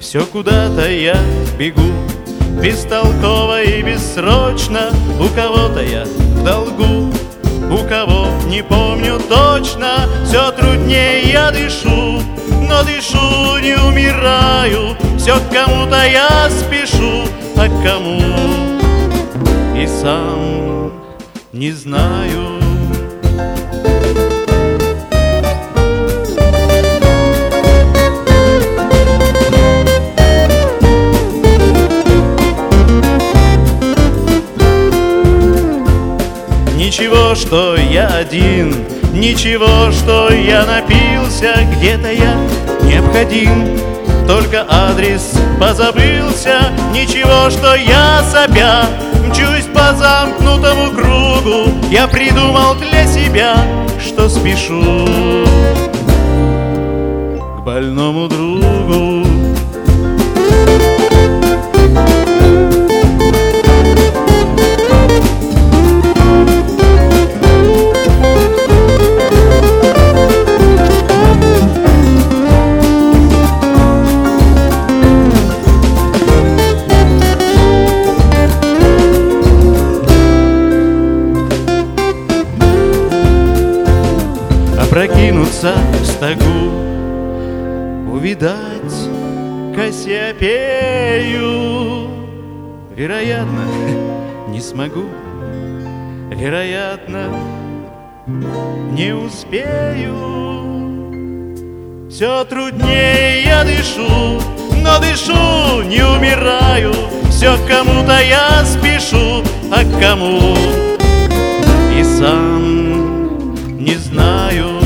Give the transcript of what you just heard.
Все куда-то я бегу, бестолково и бессрочно. У кого-то я в долгу, у кого не помню точно. Все труднее я дышу, но дышу, не умираю. Все к кому-то я спешу, а к кому и сам не знаю. Ничего, что я один, ничего, что я напился. Где-то я необходим, только адрес позабылся. Ничего, что я сопя мчусь по замкнутому кругу. Я придумал для себя, что спешу к больному другу. Прокинуться в стогу, увидать Кассиопею. Вероятно, не смогу, вероятно, не успею. Все труднее я дышу, но дышу, не умираю. Все к кому-то я спешу, а к кому и сам не знаю.